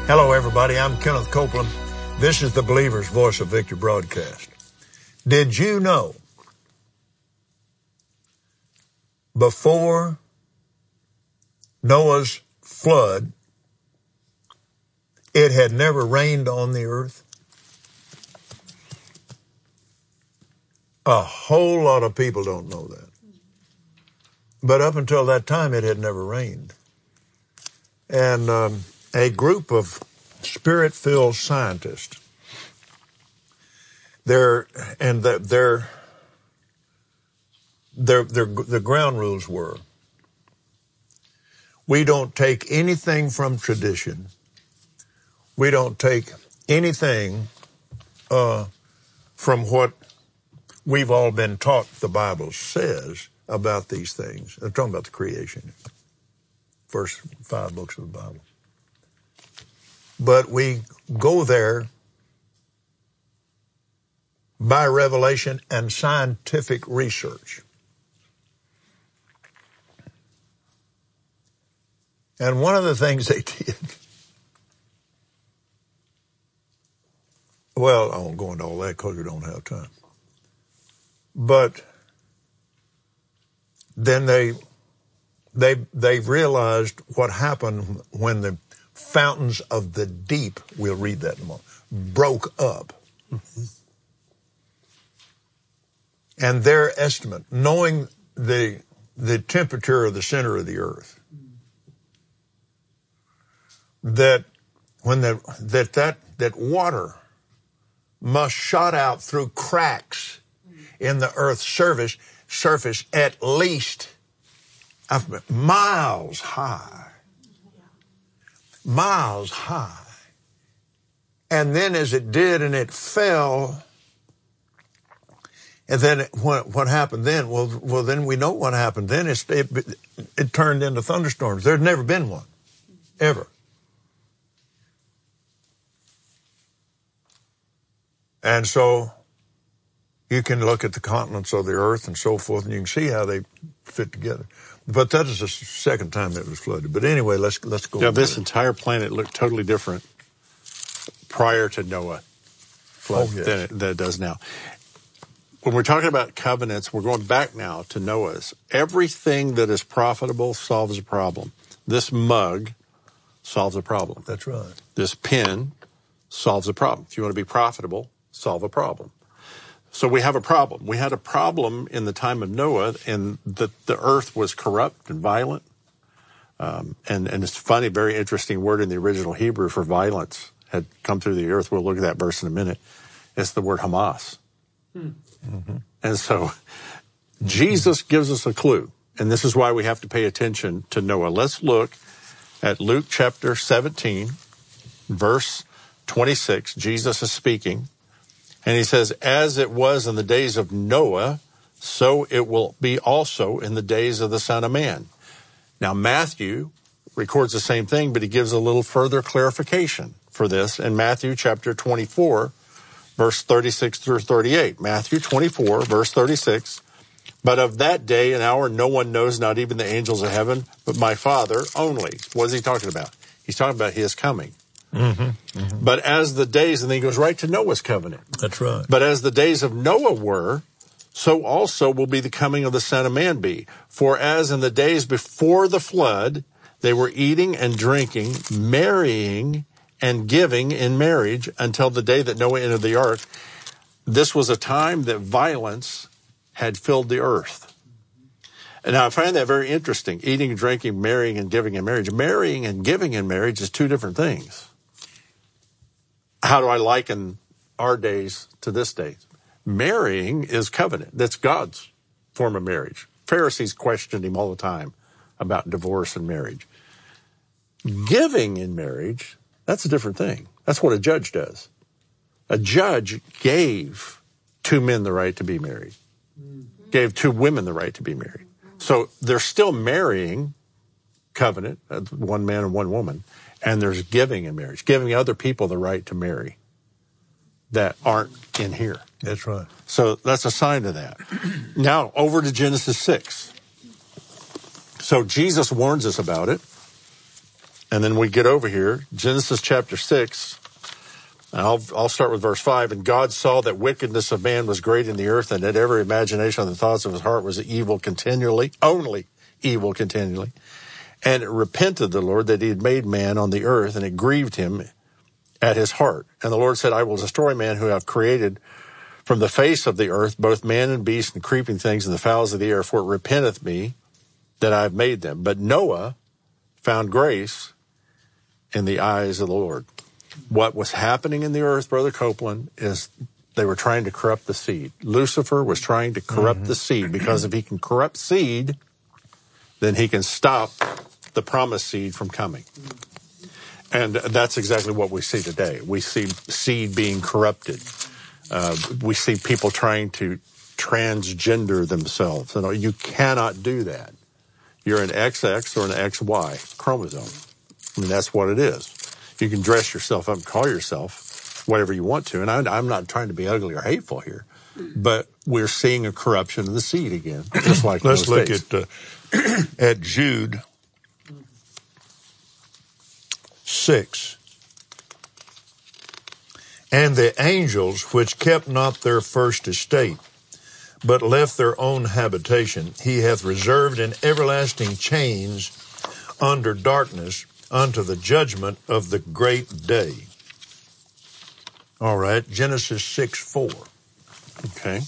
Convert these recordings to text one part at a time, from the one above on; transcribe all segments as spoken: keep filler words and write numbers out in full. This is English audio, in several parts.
Hello, everybody. I'm Kenneth Copeland. This is the Believer's Voice of Victory broadcast. Did you know before Noah's flood, it had never rained on the earth? A whole lot of people don't know that. But up until that time, it had never rained. And um, a group of spirit-filled scientists, they're, and the, their, their, their, the ground rules were, we don't take anything from tradition. We don't take anything uh, from what we've all been taught the Bible says about these things. I'm talking about the creation, first five books of the Bible. But we go there by revelation and scientific research. And one of the things they did, well, I won't go into all that because we don't have time. But then they they they realized what happened when the fountains of the deep, we'll read that in a moment, broke up. Mm-hmm. And their estimate, knowing the the temperature of the center of the earth, that when the that that that water must shot out through cracks in the earth's surface surface at least miles high. Miles high. And then as it did and it fell, and then it, what, what happened then? Well, well, then we know what happened then. It's, it, it turned into thunderstorms. There's never been one, ever. And so you can look at the continents of the earth and so forth, and you can see how they fit together. But that is the second time that it was flooded. But anyway, let's let's go. Yeah, this entire planet looked totally different prior to Noah flood oh, yes. than, it, than it does now. When we're talking about covenants, we're going back now to Noah's. Everything that is profitable solves a problem. This mug solves a problem. That's right. This pen solves a problem. If you want to be profitable, solve a problem. So we have a problem. We had a problem in the time of Noah, and that the earth was corrupt and violent. Um, and, and it's funny, very interesting word in the original Hebrew for violence had come through the earth. We'll look at that verse in a minute. It's the word Hamas. Hmm. Mm-hmm. And so Jesus gives us a clue, and this is why we have to pay attention to Noah. Let's look at Luke chapter seventeen, verse twenty-six. Jesus is speaking. And he says, as it was in the days of Noah, so it will be also in the days of the Son of Man. Now, Matthew records the same thing, but he gives a little further clarification for this in Matthew chapter twenty-four, verse thirty-six through thirty-eight. Matthew twenty-four, verse thirty-six. But of that day and hour, no one knows, not even the angels of heaven, but my Father only. What is he talking about? He's talking about his coming. Mm-hmm, mm-hmm. But as the days, and then he goes right to Noah's covenant. That's right. But as the days of Noah were, so also will be the coming of the Son of Man be. For as in the days before the flood, they were eating and drinking, marrying and giving in marriage until the day that Noah entered the ark. This was a time that violence had filled the earth. And now I find that very interesting. Eating, drinking, marrying, and giving in marriage. Marrying and giving in marriage is two different things. How do I liken our days to this day? Marrying is covenant. That's God's form of marriage. Pharisees questioned him all the time about divorce and marriage. Giving in marriage, that's a different thing. That's what a judge does. A judge gave two men the right to be married, gave two women the right to be married. So they're still marrying, covenant, one man and one woman, and there's giving in marriage, giving other people the right to marry that aren't in here. That's right. So that's a sign of that. Now, over to Genesis six. So Jesus warns us about it. And then we get over here, Genesis chapter six. I'll, I'll start with verse five. And God saw that wickedness of man was great in the earth, and that every imagination of the thoughts of his heart was evil continually, only evil continually. And it repented the Lord that he had made man on the earth, and it grieved him at his heart. And the Lord said, I will destroy man who I have created from the face of the earth, both man and beast and creeping things and the fowls of the air, for it repenteth me that I have made them. But Noah found grace in the eyes of the Lord. What was happening in the earth, Brother Copeland, is they were trying to corrupt the seed. Lucifer was trying to corrupt mm-hmm. the seed, because if he can corrupt seed, then he can stop the promised seed from coming. And that's exactly what we see today. We see seed being corrupted. Uh, we see people trying to transgender themselves. You know, you cannot do that. You're an X X or an X Y chromosome. I mean, that's what it is. You can dress yourself up and call yourself whatever you want to. And I, I'm not trying to be ugly or hateful here, but we're seeing a corruption of the seed again, just like Let's look days. at uh, at Jude six. And the angels which kept not their first estate, but left their own habitation, he hath reserved in everlasting chains under darkness unto the judgment of the great day. All right, Genesis six four. Okay.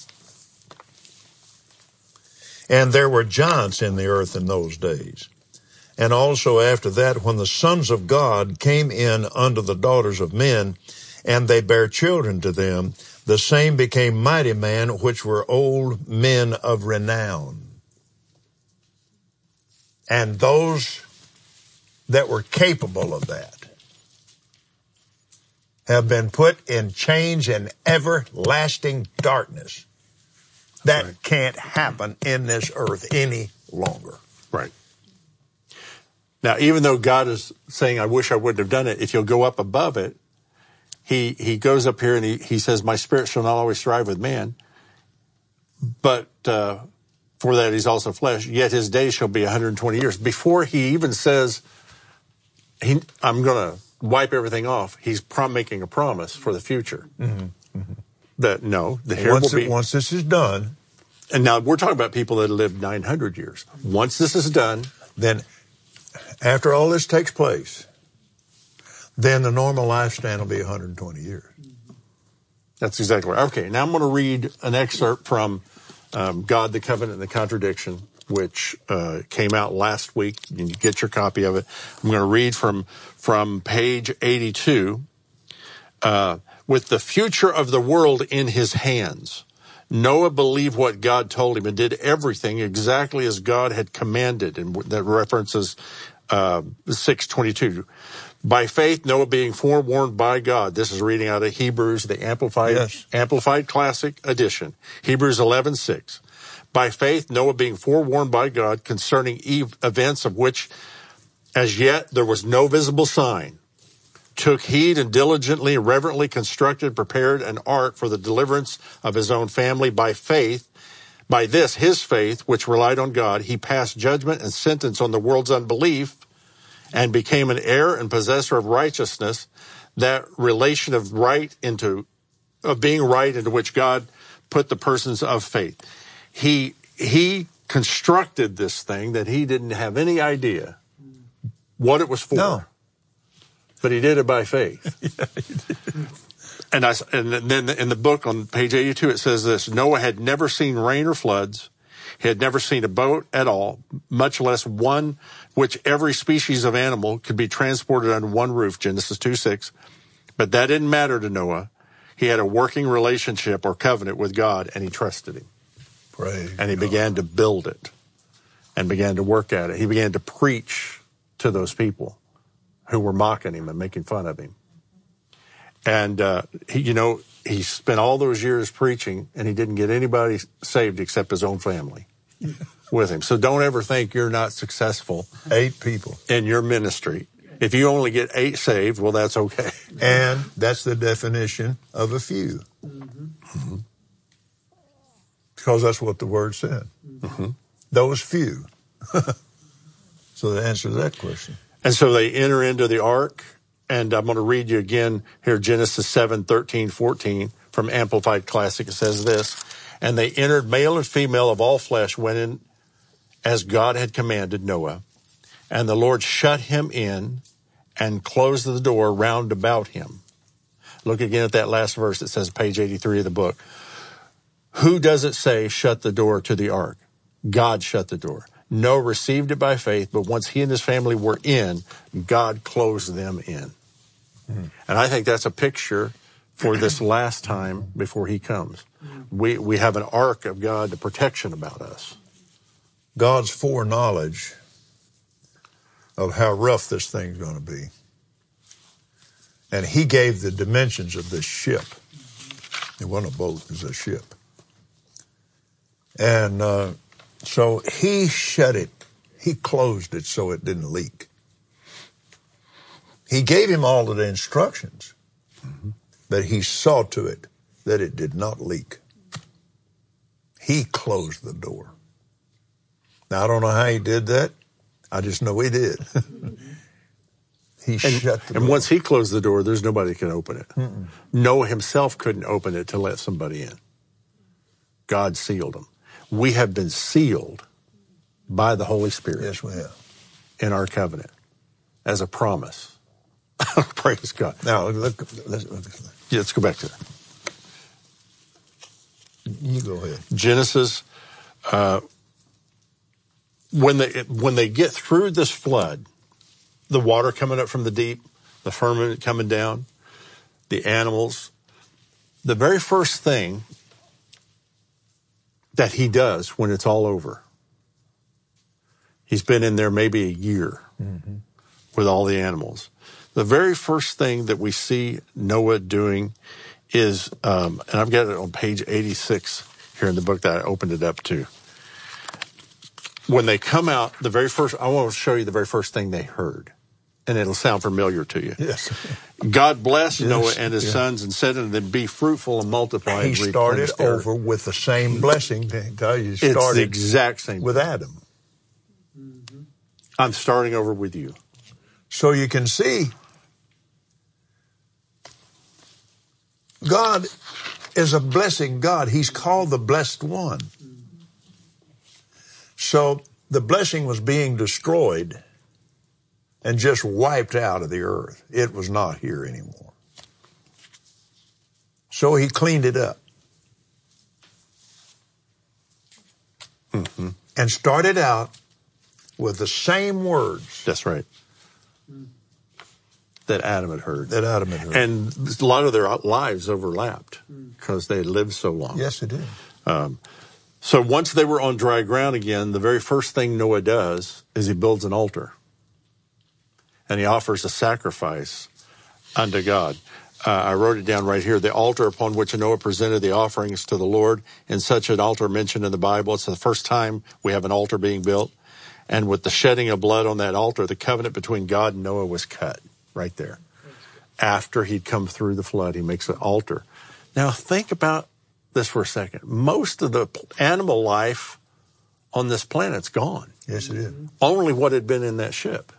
And there were giants in the earth in those days. And also after that, when the sons of God came in unto the daughters of men, and they bare children to them, the same became mighty men, which were old men of renown. And those that were capable of that have been put in chains and everlasting darkness. That right. can't happen in this earth any longer. Right. Now, even though God is saying, I wish I wouldn't have done it, if you'll go up above it, he he goes up here and he, he says, my spirit shall not always strive with man, but uh, for that he's also flesh, yet his days shall be one hundred twenty years. Before he even says, he, I'm going to wipe everything off, he's prom- making a promise for the future. Mm-hmm. Mm-hmm. That, no, the here once will be... It, once this is done... And now we're talking about people that lived nine hundred years. Once this is done... Then, after all this takes place, then the normal lifespan will be one hundred twenty years. That's exactly right. Okay, now I'm going to read an excerpt from um, God, the Covenant, and the Contradiction, which uh, came out last week. You can get your copy of it. I'm going to read from, from page eighty-two. Uh, with the future of the world in his hands, Noah believed what God told him and did everything exactly as God had commanded. And that references uh, six twenty-two. By faith, Noah being forewarned by God. This is reading out of Hebrews, the Amplified, yes. Amplified Classic Edition. Hebrews eleven six. By faith, Noah being forewarned by God concerning events of which as yet there was no visible sign, took heed and diligently and reverently constructed, prepared an ark for the deliverance of his own family. By faith, by this, his faith, which relied on God, he passed judgment and sentence on the world's unbelief and became an heir and possessor of righteousness, that relation of right into, of being right into which God put the persons of faith. He, he constructed this thing that he didn't have any idea what it was for. No. But he did it by faith. Yeah, and, I, and then in the book on page eighty-two, it says this: Noah had never seen rain or floods. He had never seen a boat at all, much less one which every species of animal could be transported under one roof, Genesis two six. But that didn't matter to Noah. He had a working relationship or covenant with God, and he trusted him. Praise and he God. began to build it and began to work at it. He began to preach to those people who were mocking him and making fun of him. And, uh, he, you know, he spent all those years preaching, and he didn't get anybody saved except his own family with him. So don't ever think you're not successful. Eight people. In your ministry. If you only get eight saved, well, that's okay. And that's the definition of a few. Mm-hmm. Mm-hmm. Because that's what the word said. Mm-hmm. Those few. So the answer to that question. And so they enter into the ark. And I'm going to read you again here, Genesis seven, thirteen, fourteen from Amplified Classic. It says this, and they entered, male and female of all flesh went in as God had commanded Noah. And the Lord shut him in and closed the door round about him. Look again at that last verse. It says page eighty-three of the book. Who does it say shut the door to the ark? God shut the door. Noah received it by faith, but once he and his family were in, God closed them in. Mm-hmm. And I think that's a picture for this last time before he comes. We we have an ark of God, the protection about us. God's foreknowledge of how rough this thing's going to be. And he gave the dimensions of this ship. It wasn't a boat, it was a ship. And uh, so he shut it. He closed it so it didn't leak. He gave him all of the instructions, mm-hmm. but he saw to it that it did not leak. He closed the door. Now, I don't know how he did that. I just know he did. He and, shut the door. And once he closed the door, there's nobody that can open it. Mm-mm. Noah himself couldn't open it to let somebody in. God sealed him. We have been sealed by the Holy Spirit. Yes, we have. In our covenant as a promise. Praise God. Now, look, let's, look. Yeah, let's go back to that. You go ahead. Genesis, uh, when they when they get through this flood, the water coming up from the deep, the firmament coming down, the animals, the very first thing that he does when it's all over, he's been in there maybe a year mm-hmm. with all the animals. The very first thing that we see Noah doing is, um, and I've got it on page eighty-six here in the book that I opened it up to. When they come out, the very first, I want to show you the very first thing they heard. And it'll sound familiar to you. Yes. God blessed yes. Noah and his yeah. sons and said unto them, be fruitful and multiply. He and started over with the same blessing. Tell you, started it's the exact same with Adam. Mm-hmm. I'm starting over with you. So you can see God is a blessing God. He's called the blessed one. So the blessing was being destroyed and just wiped out of the earth. It was not here anymore. So he cleaned it up. Mm-hmm. And started out with the same words. That's right. That Adam had heard. That Adam had heard. And a lot of their lives overlapped because they had lived so long. Yes, it did. Um, so once they were on dry ground again, the very first thing Noah does is he builds an altar. And he offers a sacrifice unto God. Uh, I wrote it down right here. The altar upon which Noah presented the offerings to the Lord. In such an altar mentioned in the Bible, it's the first time we have an altar being built. And with the shedding of blood on that altar, the covenant between God and Noah was cut right there. After he'd come through the flood, he makes an altar. Now think about this for a second. Most of the animal life on this planet's gone. Yes, it is. Only what had been in that ship.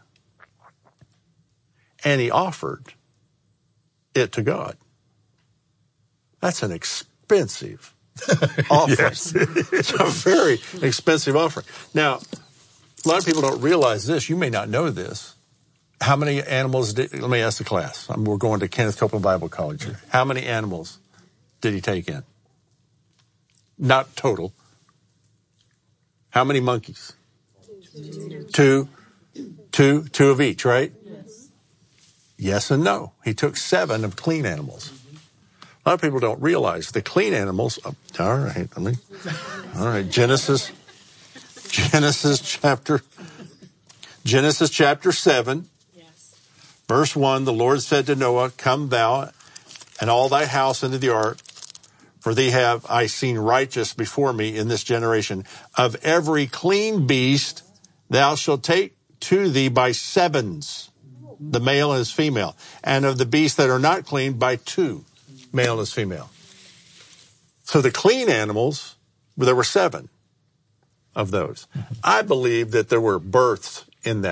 And he offered it to God. That's an expensive offering. Yes. It's a very expensive offering. Now, a lot of people don't realize this. You may not know this. How many animals did, let me ask the class. We're going to Kenneth Copeland Bible College here. How many animals did he take in? Not total. How many monkeys? Two. Two. Two of each, right? Yes and no. He took seven of clean animals. A lot of people don't realize the clean animals. Oh, all right, let me. All right, Genesis, Genesis chapter, Genesis chapter seven, yes. Verse one. The Lord said to Noah, "Come thou and all thy house into the ark, for thee have I seen righteous before me in this generation. Of every clean beast thou shalt take to thee by sevens." The male and his female. And of the beasts that are not clean, by two, male and his female. So the clean animals, well, there were seven of those. I believe that there were births in that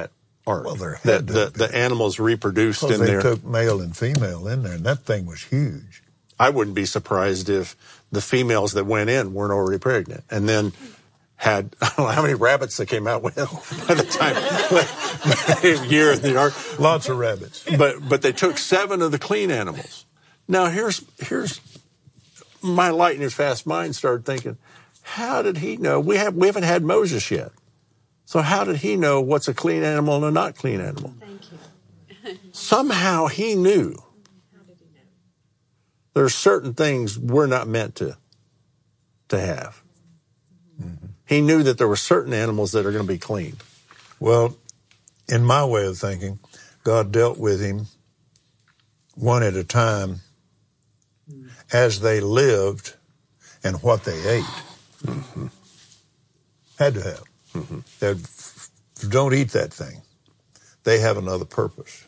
ark. Well, there the, had to the, have been. the animals reproduced Because in they there. took male and female in there, and that thing was huge. I wouldn't be surprised if the females that went in weren't already pregnant, and then had, I don't know how many rabbits they came out with by the time, year in the ark. Lots of rabbits. But, but they took seven of the clean animals. Now here's, here's my lightning fast mind started thinking, how did he know? We have, we haven't had Moses yet. So how did he know what's a clean animal and a not clean animal? Thank you. Somehow he knew. How did he know? There are certain things we're not meant to, to have. Mm-hmm. He knew that there were certain animals that are going to be clean. Well, in my way of thinking, God dealt with him one at a time as they lived and what they ate. Mm-hmm. Had to have. Mm-hmm. That don't eat that thing. They have another purpose.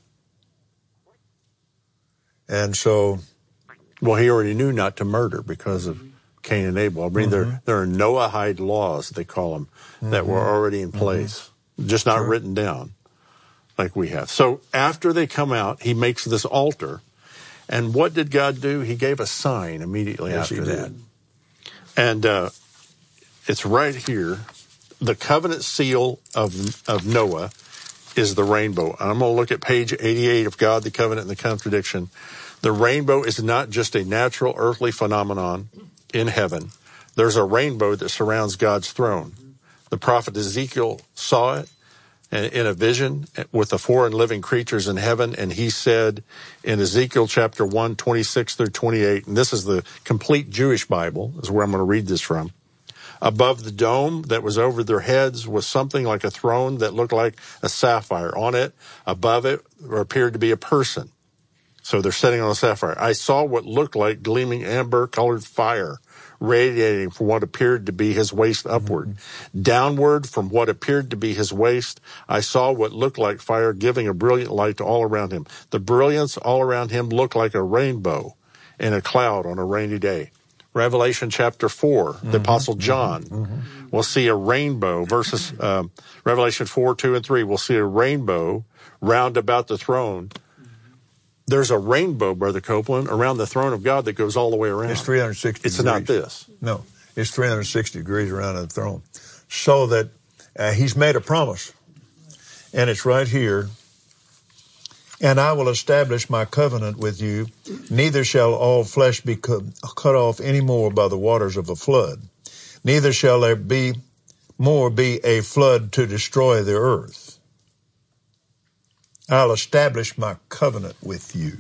And so... Well, he already knew not to murder because of Cain and Abel. I mean, mm-hmm. there, there are Noahide laws, they call them, mm-hmm. that were already in place, mm-hmm. just not sure. written down like we have. So after they come out, he makes this altar. And what did God do? He gave a sign immediately yes, after that. And uh, it's right here. The covenant seal of, of Noah is the rainbow. And I'm going to look at page eighty-eight of God, the Covenant, and the Contradiction. The rainbow is not just a natural earthly phenomenon in heaven. There's a rainbow that surrounds God's throne. The prophet Ezekiel saw it in a vision with the four and living creatures in heaven, and he said in Ezekiel chapter one, twenty-six through twenty-eight, and this is the complete Jewish Bible, is where I'm going to read this from. Above the dome that was over their heads was something like a throne that looked like a sapphire. On it, above it, appeared to be a person. So they're sitting on a sapphire. I saw what looked like gleaming amber-colored fire radiating from what appeared to be his waist upward. Mm-hmm. Downward from what appeared to be his waist, I saw what looked like fire giving a brilliant light to all around him. The brilliance all around him looked like a rainbow in a cloud on a rainy day. Revelation chapter four, mm-hmm. the Apostle John mm-hmm. will see a rainbow versus um, Revelation four, two, and three. We'll see a rainbow round about the throne. There's a rainbow, Brother Copeland, around the throne of God that goes all the way around. It's three hundred sixty It's degrees. not this. No, it's three hundred sixty degrees around the throne. So that uh, he's made a promise. And it's right here. And I will establish my covenant with you. Neither shall all flesh be cut off any more by the waters of a flood. Neither shall there be more be a flood to destroy the earth. I'll establish my covenant with you.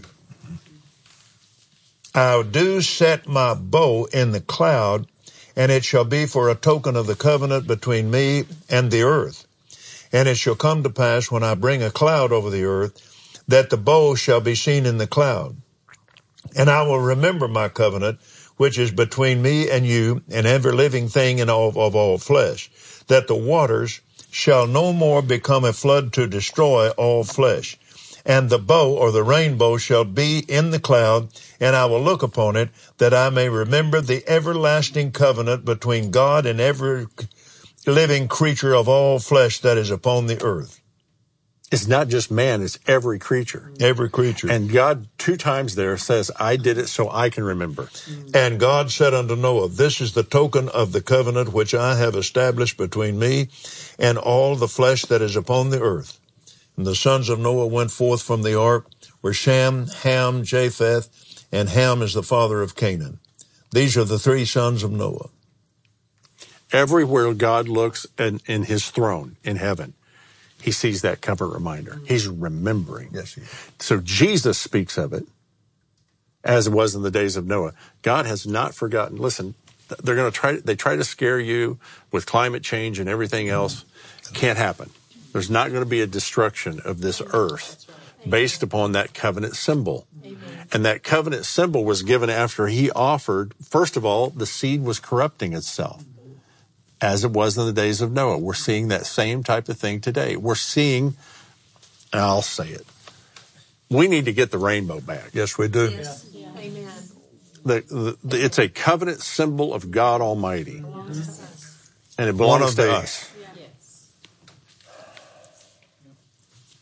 I do set my bow in the cloud, and it shall be for a token of the covenant between me and the earth. And it shall come to pass when I bring a cloud over the earth, that the bow shall be seen in the cloud. And I will remember my covenant, which is between me and you and every living thing in all, of all flesh, that the waters shall no more become a flood to destroy all flesh. And the bow or the rainbow shall be in the cloud, and I will look upon it, that I may remember the everlasting covenant between God and every living creature of all flesh that is upon the earth. It's not just man, it's every creature. Every creature. And God, two times there, says, I did it so I can remember. And God said unto Noah, this is the token of the covenant which I have established between me and all the flesh that is upon the earth. And the sons of Noah went forth from the ark, were Shem, Ham, Japheth, and Ham is the father of Canaan. These are the three sons of Noah. Everywhere God looks in, in his throne in heaven, he sees that covenant reminder. He's remembering. Yes, he is. So Jesus speaks of it as it was in the days of Noah. God has not forgotten. Listen, they're going to try, they try to scare you with climate change and everything else. Can't happen. There's not going to be a destruction of this earth based upon that covenant symbol. And that covenant symbol was given after he offered, first of all, the seed was corrupting itself, as it was in the days of Noah. We're seeing that same type of thing today. We're seeing, and I'll say it, we need to get the rainbow back. Yes, we do. Yes. Yeah. Amen. The, the, the, it's a covenant symbol of God Almighty. And it belongs to us.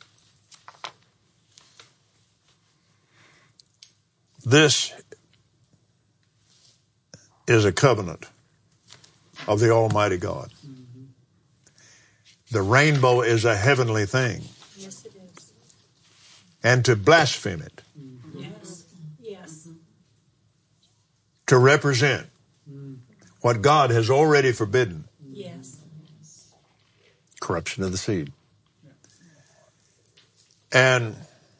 This is a covenant of the Almighty God. Mm-hmm. The rainbow is a heavenly thing. Yes, it is. And to blaspheme it, Mm-hmm. Yes, yes. to represent what God has already forbidden. Yes. Corruption of the seed. And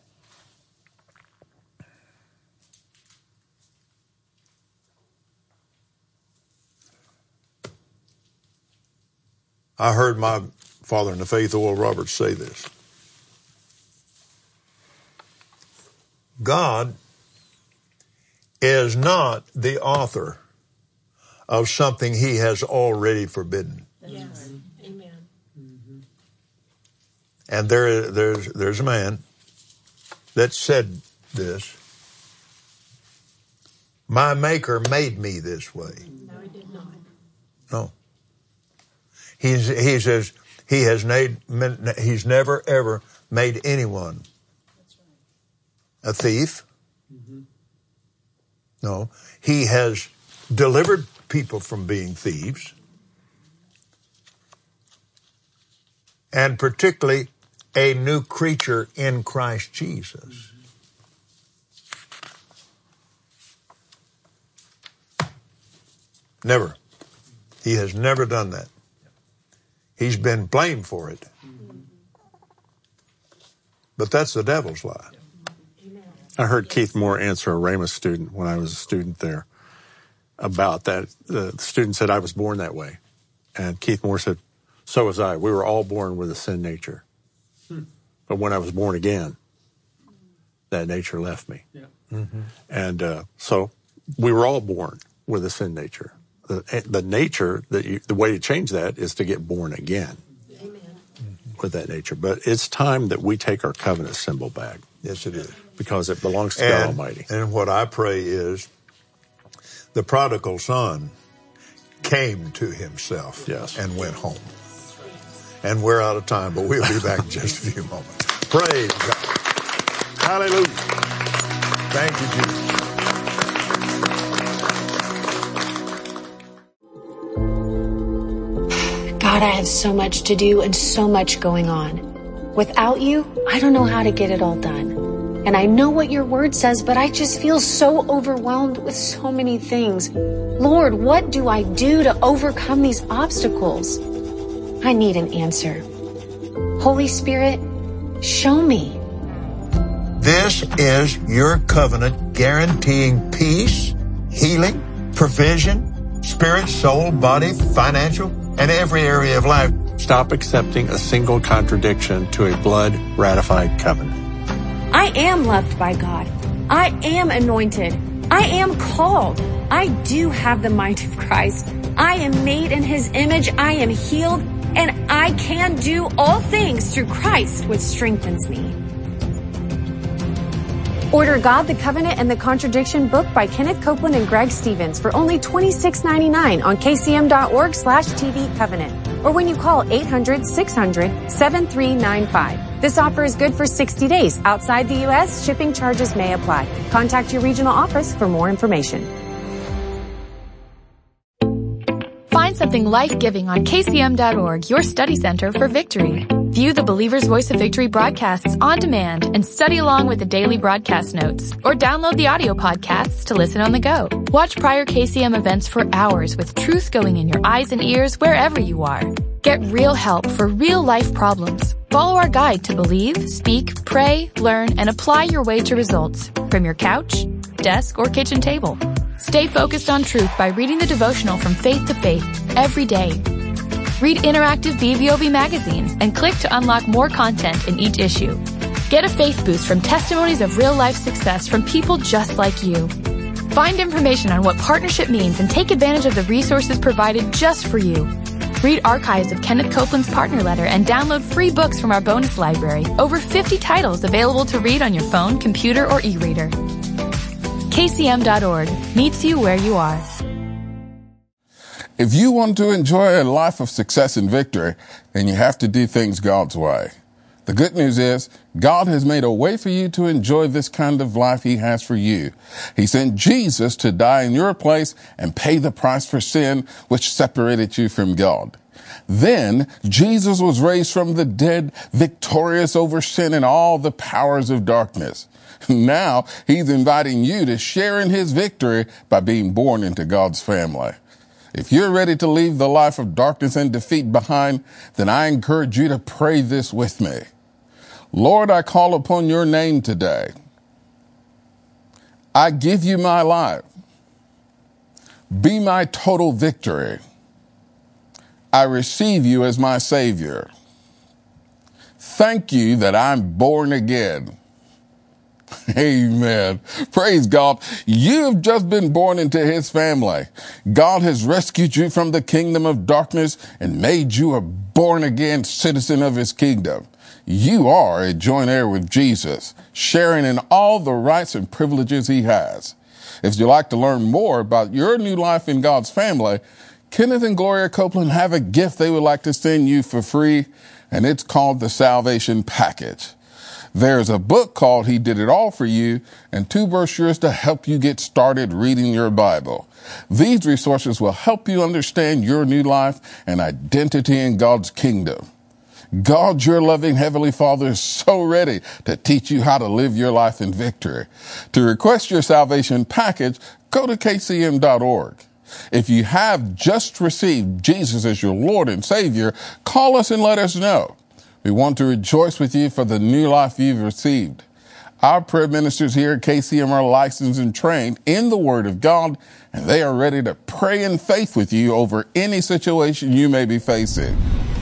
I heard my father in the faith, Oral Roberts, say this. God is not the author of something he has already forbidden. Yes. Amen. And there, there's, there's a man that said this. My Maker made me this way. No, he did not. No. He's, he says he has made, he's never ever made anyone a thief. Mm-hmm. No. He has delivered people from being thieves. And particularly a new creature in Christ Jesus. Never. He has never done that. He's been blamed for it. But that's the devil's lie. I heard Keith Moore answer a Rhema student when I was a student there about that. The student said, I was born that way. And Keith Moore said, so was I. We were all born with a sin nature. Hmm. But when I was born again, that nature left me. Yeah. Mm-hmm. And uh, so we were all born with a sin nature. The, the nature, that you, the way to change that is to get born again. Amen. With that nature. But it's time that we take our covenant symbol back. Yes, it is. Because it belongs to and, God Almighty. And what I pray is the prodigal son came to himself yes. and went home. And we're out of time, but we'll be back in just a few moments. Praise God. Hallelujah. Thank you, Jesus. God, I have so much to do and so much going on. Without you, I don't know how to get it all done. And I know what your word says, but I just feel so overwhelmed with so many things. Lord, what do I do to overcome these obstacles? I need an answer. Holy Spirit, show me. This is your covenant guaranteeing peace, healing, provision, spirit, soul, body, financial, and every area of life. Stop accepting a single contradiction to a blood-ratified covenant. I am loved by God. I am anointed. I am called. I do have the mind of Christ. I am made in His image. I am healed. And I can do all things through Christ, which strengthens me. Order God, the Covenant, and the Contradiction book by Kenneth Copeland and Greg Stevens for only twenty-six ninety-nine on kcm.org slash TV Covenant. Or when you call eight hundred, six hundred, seven three nine five. This offer is good for sixty days. Outside the U S, shipping charges may apply. Contact your regional office for more information. Find something life-giving on K C M dot org, your study center for victory. View the Believer's Voice of Victory broadcasts on demand and study along with the daily broadcast notes. Or download the audio podcasts to listen on the go. Watch prior K C M events for hours with truth going in your eyes and ears wherever you are. Get real help for real-life problems. Follow our guide to believe, speak, pray, learn, and apply your way to results from your couch, desk, or kitchen table. Stay focused on truth by reading the devotional From Faith to Faith every day. Read interactive B V O B magazines and click to unlock more content in each issue. Get a faith boost from testimonies of real-life success from people just like you. Find information on what partnership means and take advantage of the resources provided just for you. Read archives of Kenneth Copeland's partner letter and download free books from our bonus library. Over fifty titles available to read on your phone, computer, or e-reader. K C M dot org meets you where you are. If you want to enjoy a life of success and victory, then you have to do things God's way. The good news is God has made a way for you to enjoy this kind of life he has for you. He sent Jesus to die in your place and pay the price for sin, which separated you from God. Then Jesus was raised from the dead, victorious over sin and all the powers of darkness. Now he's inviting you to share in his victory by being born into God's family. If you're ready to leave the life of darkness and defeat behind, then I encourage you to pray this with me. Lord, I call upon your name today. I give you my life. Be my total victory. I receive you as my Savior. Thank you that I'm born again. Amen. Praise God. You have just been born into his family. God has rescued you from the kingdom of darkness and made you a born again citizen of his kingdom. You are a joint heir with Jesus, sharing in all the rights and privileges he has. If you'd like to learn more about your new life in God's family, Kenneth and Gloria Copeland have a gift they would like to send you for free, and it's called the Salvation Package. There's a book called He Did It All for You and two brochures to help you get started reading your Bible. These resources will help you understand your new life and identity in God's kingdom. God, your loving Heavenly Father, is so ready to teach you how to live your life in victory. To request your salvation package, go to K C M dot org. If you have just received Jesus as your Lord and Savior, call us and let us know. We want to rejoice with you for the new life you've received. Our prayer ministers here at K C M are licensed and trained in the Word of God, and they are ready to pray in faith with you over any situation you may be facing.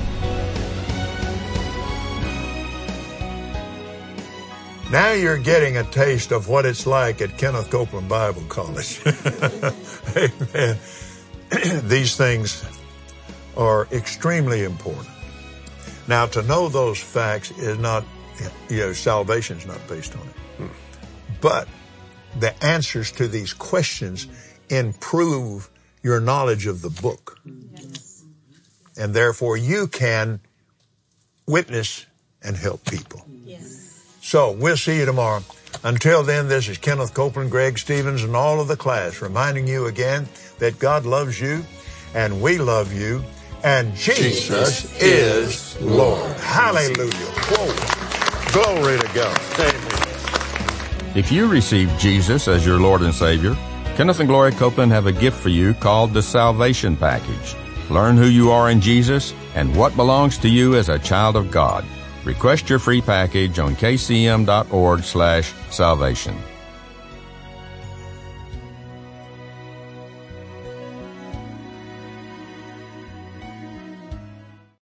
Now you're getting a taste of what it's like at Kenneth Copeland Bible College. Amen. These things are extremely important. Now, to know those facts is not, you know, salvation's not based on it. Hmm. But the answers to these questions improve your knowledge of the book. Yes. And therefore you can witness and help people. Yes. So we'll see you tomorrow. Until then, this is Kenneth Copeland, Greg Stevens, and all of the class reminding you again that God loves you and we love you and Jesus, Jesus is Lord. Lord. Hallelujah. Whoa. Glory to God. Amen. If you receive Jesus as your Lord and Savior, Kenneth and Gloria Copeland have a gift for you called the Salvation Package. Learn who you are in Jesus and what belongs to you as a child of God. Request your free package on K C M dot org slash salvation.